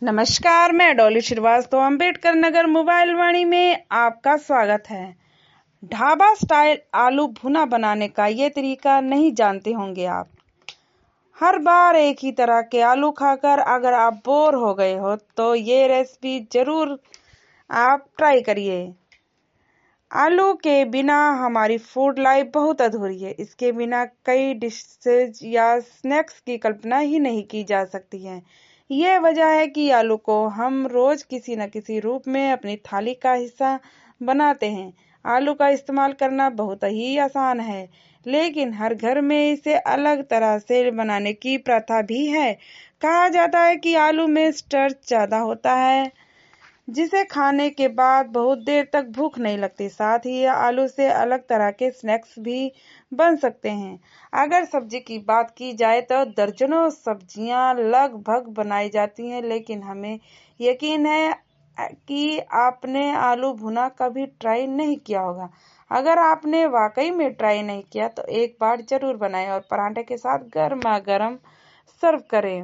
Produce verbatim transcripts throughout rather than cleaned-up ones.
नमस्कार, मैं डॉली श्रीवास्तव अम्बेडकर नगर मोबाइल वाणी में आपका स्वागत है। ढाबा स्टाइल आलू भुना बनाने का ये तरीका नहीं जानते होंगे आप। हर बार एक ही तरह के आलू खाकर अगर आप बोर हो गए हो तो ये रेसिपी जरूर आप ट्राई करिए। आलू के बिना हमारी फूड लाइफ बहुत अधूरी है। इसके बिना कई डिशेज या स्नैक्स की कल्पना ही नहीं की जा सकती है। ये वजह है कि आलू को हम रोज किसी न किसी रूप में अपनी थाली का हिस्सा बनाते हैं। आलू का इस्तेमाल करना बहुत ही आसान है, लेकिन हर घर में इसे अलग तरह से बनाने की प्रथा भी है। कहा जाता है कि आलू में स्टार्च ज्यादा होता है, जिसे खाने के बाद बहुत देर तक भूख नहीं लगती। साथ ही आलू से अलग तरह के स्नैक्स भी बन सकते हैं। अगर सब्जी की बात की जाए तो दर्जनों सब्जियां लगभग बनाई जाती हैं, लेकिन हमें यकीन है कि आपने आलू भुना कभी ट्राई नहीं किया होगा। अगर आपने वाकई में ट्राई नहीं किया तो एक बार जरूर बनाएं और पराठे के साथ गर्मा गर्म सर्व करें।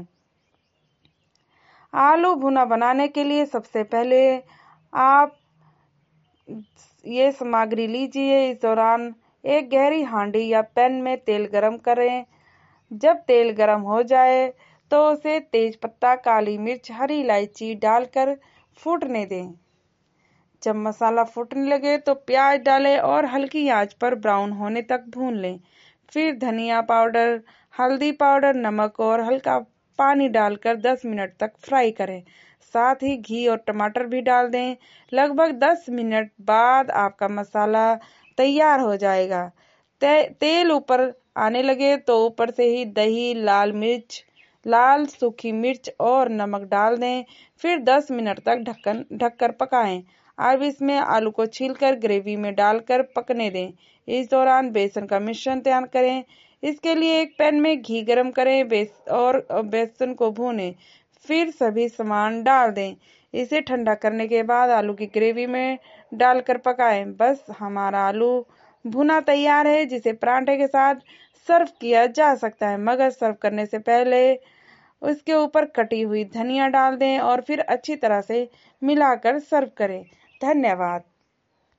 आलू भुना बनाने के लिए सबसे पहले आप ये सामग्री लीजिए। इस दौरान एक गहरी हांडी या पैन में तेल गरम करें। जब तेल गरम हो जाए तो उसे तेज पत्ता, काली मिर्च, हरी इलायची डालकर फूटने दें। जब मसाला फूटने लगे तो प्याज डालें और हल्की आंच पर ब्राउन होने तक भून लें। फिर धनिया पाउडर, हल्दी पाउडर, नमक और हल्का पानी डालकर दस मिनट तक फ्राई करें। साथ ही घी और टमाटर भी डाल दें। लगभग दस मिनट बाद आपका मसाला तैयार हो जाएगा। ते, तेल ऊपर आने लगे तो ऊपर से ही दही, लाल मिर्च, लाल सूखी मिर्च और नमक डाल दें। फिर दस मिनट तक ढक्कन ढककर पकाएं। अब इसमें आलू को छीलकर ग्रेवी में डालकर पकने दें। इस दौरान बेसन का मिश्रण तैयार करें। इसके लिए एक पैन में घी गरम करें बेस और बेसन को भूनें। फिर सभी सामान डाल दें। इसे ठंडा करने के बाद आलू की ग्रेवी में डालकर पकाएं। बस हमारा आलू भुना तैयार है, जिसे पराठे के साथ सर्व किया जा सकता है। मगर सर्व करने से पहले उसके ऊपर कटी हुई धनिया डाल दें और फिर अच्छी तरह से मिलाकर सर्व करें। धन्यवाद।